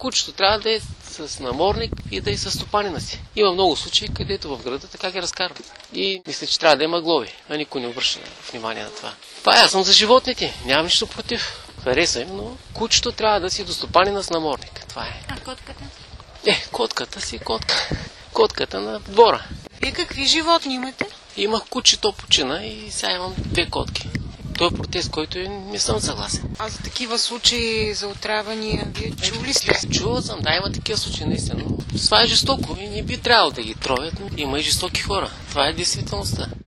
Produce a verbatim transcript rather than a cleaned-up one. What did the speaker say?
кучето трябва да е с наморник и да е с стопанина си. Има много случаи, където в града така ги разкарват. И мисля, че трябва да има глоби, а никой не обръща внимание на това. Това аз съм за животните, нямам нищо против. Хареса им, но кучето трябва да си до стопанина с наморник. Това е. А котката? Е, котката си котка. Котката на двора. Вие какви животни имате? Имах куче, то почина и сега имам две котки. Той е протест, който не съм съгласен. А за такива случаи за отравяния, вие чули сте? Чувал съм, да, има такива случаи, наистина. Това е жестоко и не би трябвало да ги тровят, но има и жестоки хора. Това е действителността.